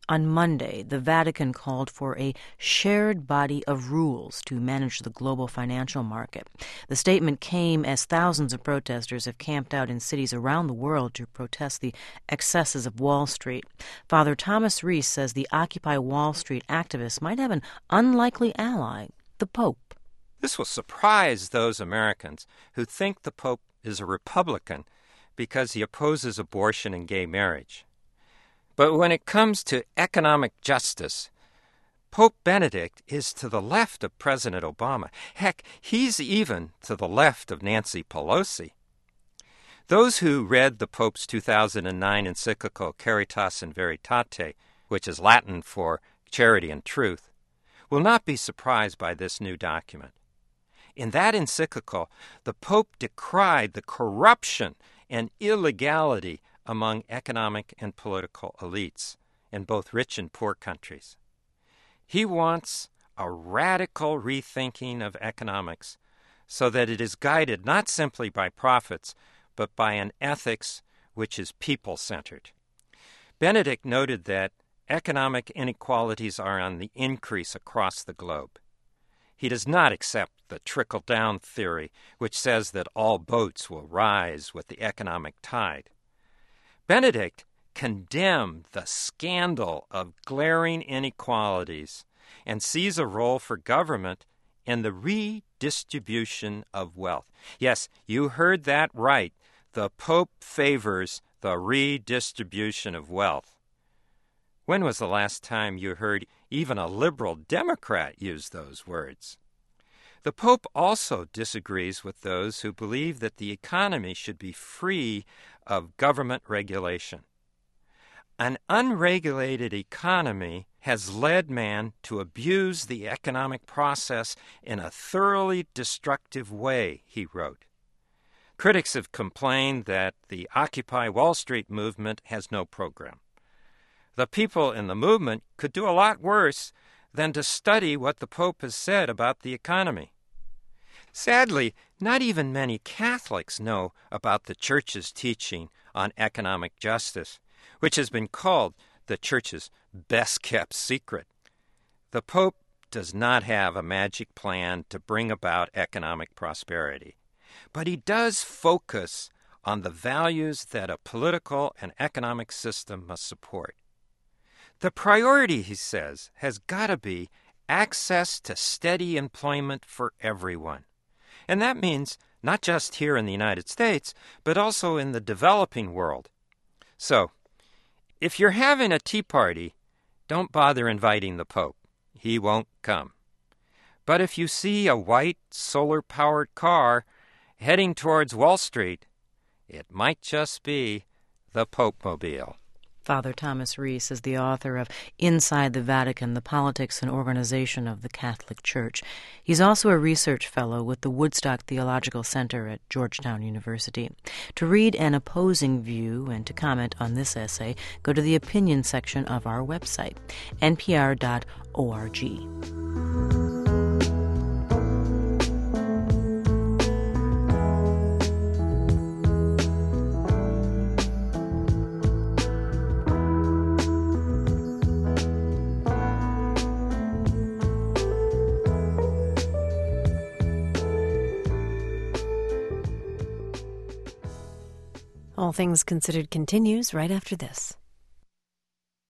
On Monday, the Vatican called for a shared body of rules to manage the global financial market. The statement came as thousands of protesters have camped out in cities around the world to protest the excesses of Wall Street. Father Thomas Reese says the Occupy Wall Street activists might have an unlikely ally, the Pope. This will surprise those Americans who think the Pope is a Republican because he opposes abortion and gay marriage. But when it comes to economic justice, Pope Benedict is to the left of President Obama. Heck, he's even to the left of Nancy Pelosi. Those who read the Pope's 2009 encyclical Caritas in Veritate, which is Latin for charity and truth, will not be surprised by this new document. In that encyclical, the Pope decried the corruption and illegality among economic and political elites in both rich and poor countries. He wants a radical rethinking of economics so that it is guided not simply by profits, but by an ethics which is people-centered. Benedict noted that economic inequalities are on the increase across the globe. He does not accept the trickle-down theory, which says that all boats will rise with the economic tide. Benedict condemned the scandal of glaring inequalities and sees a role for government in the redistribution of wealth. Yes, you heard that right. The Pope favors the redistribution of wealth. When was the last time you heard even a liberal Democrat use those words? The Pope also disagrees with those who believe that the economy should be free of government regulation. An unregulated economy has led man to abuse the economic process in a thoroughly destructive way, he wrote. Critics have complained that the Occupy Wall Street movement has no program. The people in the movement could do a lot worse than to study what the Pope has said about the economy. Sadly, not even many Catholics know about the Church's teaching on economic justice, which has been called the Church's best-kept secret. The Pope does not have a magic plan to bring about economic prosperity, but he does focus on the values that a political and economic system must support. The priority, he says, has got to be access to steady employment for everyone. And that means not just here in the United States, but also in the developing world. So, if you're having a tea party, don't bother inviting the Pope. He won't come. But if you see a white, solar-powered car heading towards Wall Street, it might just be the Pope-mobile. Father Thomas Reese is the author of Inside the Vatican, The Politics and Organization of the Catholic Church. He's also a research fellow with the Woodstock Theological Center at Georgetown University. To read an opposing view and to comment on this essay, go to the opinion section of our website, npr.org. All Things Considered continues right after this.